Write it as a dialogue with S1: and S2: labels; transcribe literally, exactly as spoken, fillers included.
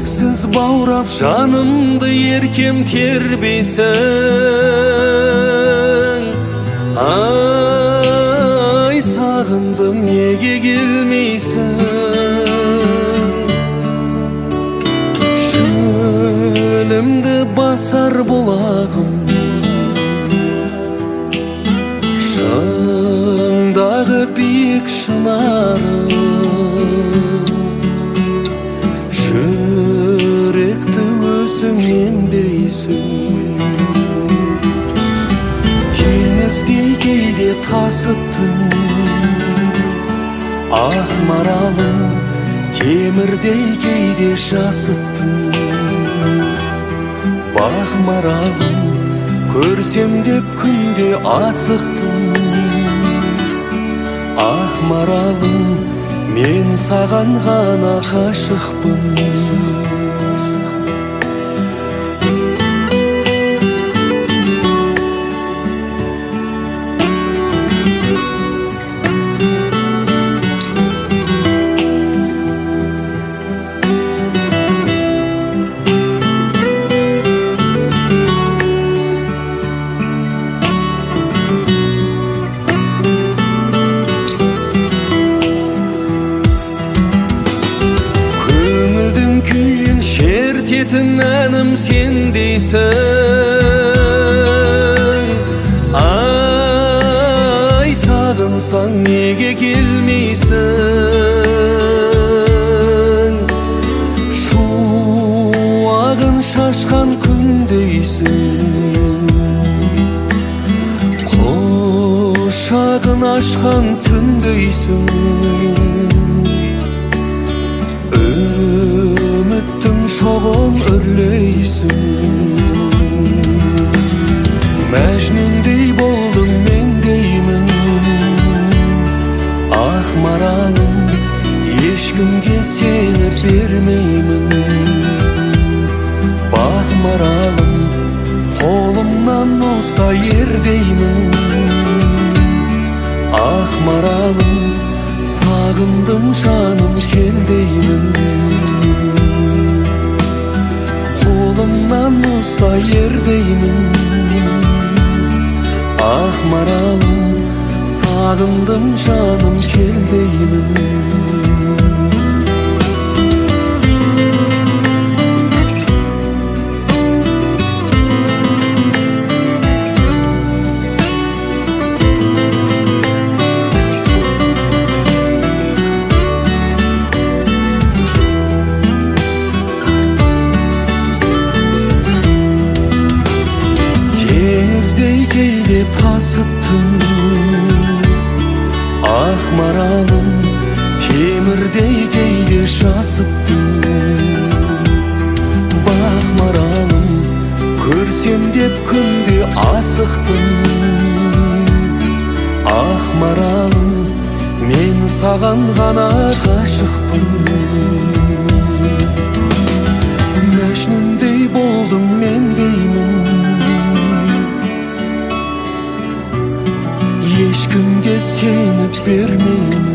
S1: Еріксіз баурап жанымды еркем тербейсің. Ай, сағындым, неге келмейсің? Шөлімді басар бұлағым, шыңдағы биік шынарым, жүректі өзің емдейсің. Теңіздей кейде тасыттың, ақ маралым, темірдей кейде жасыттың. Бақ маралым, көрсем деп күнде асықтым. Ақ маралым, мен саған ғана ғашықпын. Шертетін әнім сен дейсің. Ай, сағынсаң неге келмейсің? Шуағын шашқан күн дейсің, құшағын ашқан түн дейсің. Үміттің шоғын үрлейсің. Мәжнүндей болдым мен деймін. Ақ маралым, ешкімге сені бермеймін. Бақ маралым, қолымнан ұста ердеймін. Ақ маралым, сағындым жаным кел деймін. Қолымнан ұста ердеймін. Ақ маралым, сағындым жаным кел деймін. Теңіздей кейде тасыттың, ақ маралым, темірдей кейде жасыттың. Бақ маралым, көрсем деп күнде асықтың. Ақ маралым, мен саған ғана ғашықпын. Мәжнүндей болдым мен деймін. Ешкімге сені бермеймін.